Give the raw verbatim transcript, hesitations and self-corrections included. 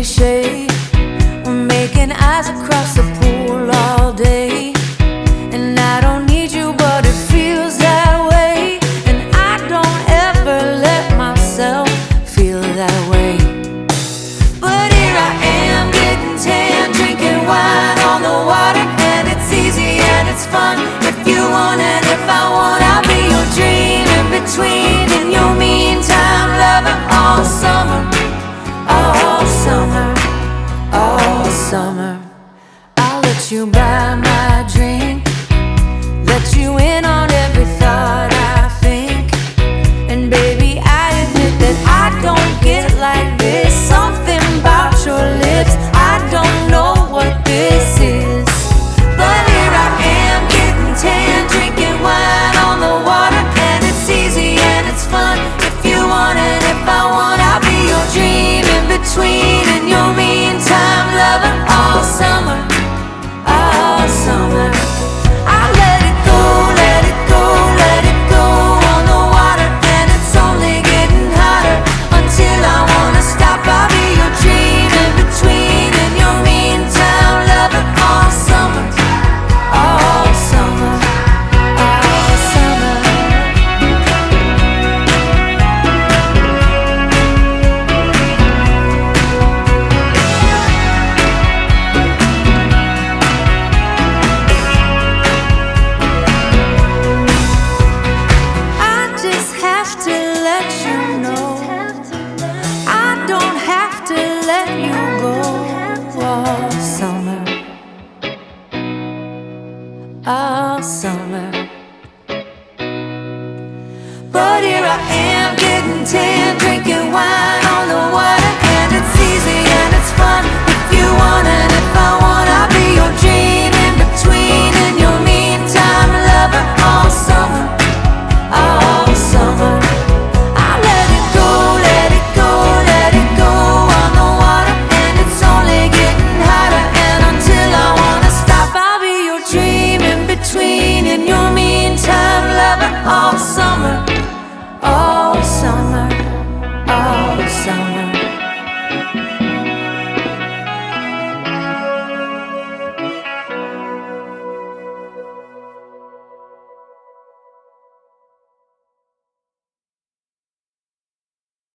cliche. We're making eyes across the pool all day, and I don't need you, but it feels that way. And I don't ever let myself feel that way. But here I am, getting tan, drinking wine on the water, and it's easy and it's fun. If you want and if I want, I'll be your dream in between. In your meantime, loving all summer, all summer, all summer. I'll let you buy my drink, let you in on every thought I think. And baby, I admit that I don't get like this. Something about your lips, I don't know what this is. But here I am, getting tan, drinking wine on the water, and it's easy and it's fun. If you want and if I want, I'll be your dream in between. In your meantime, loving all summer, all summer. I let it go, let it go, let it go on the water, and it's only getting hotter until I wanna stop. I'll be your dream in between. In your meantime, loving all summer, all summer, all summer. I just have to let you know, I don't have to let you go. All summer, all summer.